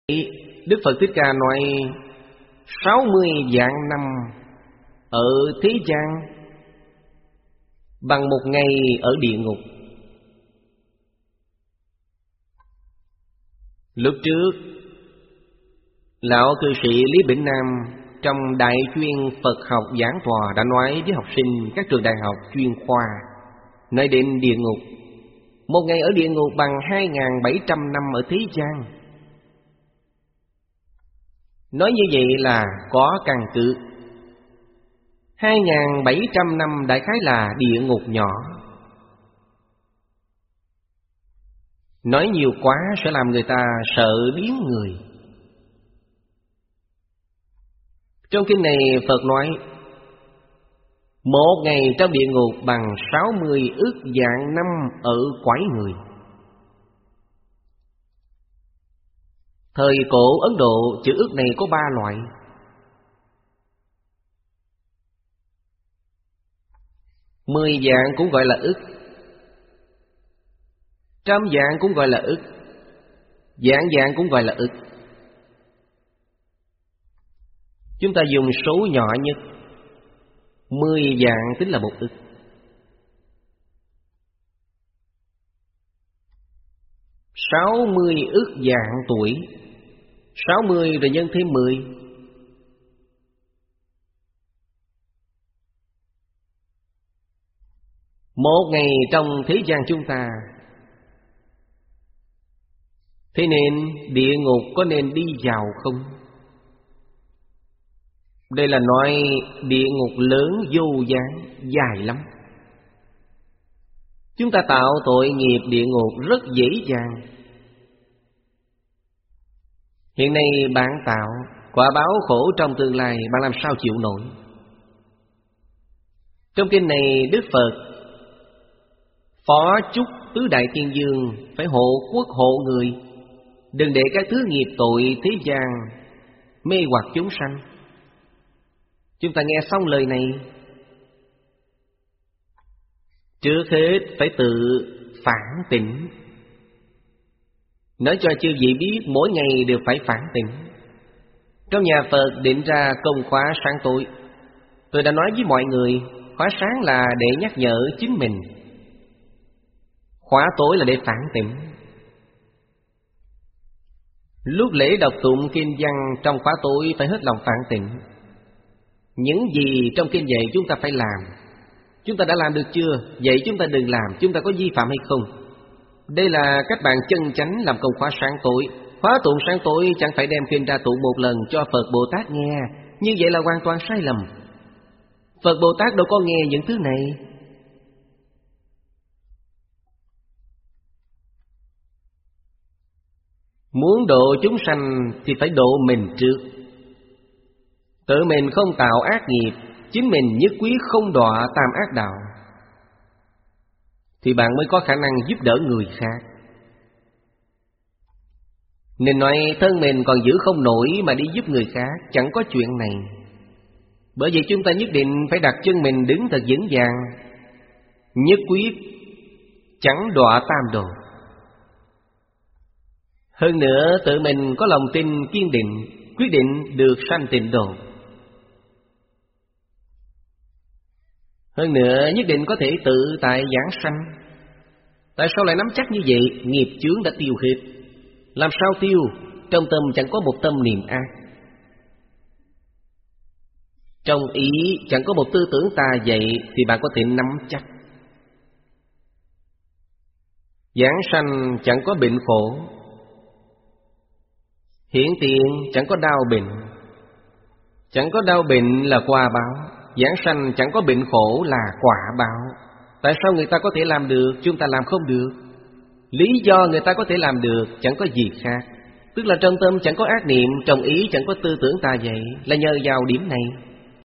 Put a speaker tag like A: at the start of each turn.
A: Đức Phật Thích Ca nói 60 vạn năm ở thế gian bằng một ngày ở địa ngục. Lúc trước, lão cư sĩ Lý Bỉnh Nam trong Đại chuyên Phật học giảng tòa đã nói với học sinh các trường đại học chuyên khoa, nói đến địa ngục, một ngày ở địa ngục bằng 2.700 năm ở thế gian. Nói như vậy là có căn cứ. 2.700 năm đại khái là địa ngục nhỏ. Nói nhiều quá sẽ làm người ta sợ biến người. Trong kinh này Phật nói một ngày trong địa ngục bằng 60 ức vạn năm ở cõi người. Thời cổ Ấn Độ, chữ ức này có 3 loại. Mười vạn cũng gọi là ức, trăm vạn cũng gọi là ức, vạn vạn cũng gọi là ức. Chúng ta dùng số nhỏ nhất, 10 vạn tính là 1 ức. Sáu 60 ức vạn tuổi, 60 rồi nhân thêm 10. Một ngày trong thế gian chúng ta. Thế nên địa ngục có nên đi vào không? Đây là nói địa ngục lớn vô gián, dài lắm. Chúng ta tạo tội nghiệp địa ngục rất dễ dàng. Hiện nay bạn tạo quả báo khổ trong tương lai, bạn làm sao chịu nổi? Trong kinh này Đức Phật phó chúc tứ đại thiên dương phải hộ quốc hộ người, đừng để các thứ nghiệp tội thế gian mê hoặc chúng sanh. Chúng ta nghe xong lời này, trước hết phải tự phản tỉnh. Nói cho chư vị biết mỗi ngày đều phải phản tỉnh. Trong nhà Phật định ra công khóa sáng tối. Tôi đã nói với mọi người, khóa sáng là để nhắc nhở chính mình, khóa tối là để phản tỉnh. Lúc lễ đọc tụng kinh văn trong khóa tối phải hết lòng phản tỉnh. Những gì trong kinh dạy chúng ta phải làm, chúng ta đã làm được chưa? Vậy chúng ta đừng làm, chúng ta có vi phạm hay không? Đây là các bạn chân chánh làm công khóa sáng tối. Khóa tụng sáng tối chẳng phải đem kinh ra tụng một lần cho Phật Bồ Tát nghe. Như vậy là hoàn toàn sai lầm. Phật Bồ Tát đâu có nghe những thứ này. Muốn độ chúng sanh thì phải độ mình trước. Tự mình không tạo ác nghiệp, chính mình nhất quyết không đọa tam ác đạo, thì bạn mới có khả năng giúp đỡ người khác. Nên nói thân mình còn giữ không nổi mà đi giúp người khác, chẳng có chuyện này. Bởi vậy chúng ta nhất định phải đặt chân mình đứng thật vững vàng, nhất quyết chẳng đọa tam đồ. Hơn nữa tự mình có lòng tin kiên định, quyết định được sanh tịnh độ. Hơn nữa nhất định có thể tự tại giảng sanh. Tại sao lại nắm chắc như vậy? Nghiệp chướng đã tiêu hết. Làm sao tiêu? Trong tâm chẳng có một tâm niệm ác, trong ý chẳng có một tư tưởng tà dậy, thì bạn có thể nắm chắc. Giảng sanh chẳng có bệnh khổ, hiện tiền chẳng có đau bệnh. Chẳng có đau bệnh là quả báo, giảng sanh chẳng có bệnh khổ là quả báo. Tại sao người ta có thể làm được, chúng ta làm không được? Lý do người ta có thể làm được chẳng có gì khác, tức là trong tâm chẳng có ác niệm, trong ý chẳng có tư tưởng tà dậy, là nhờ vào điểm này.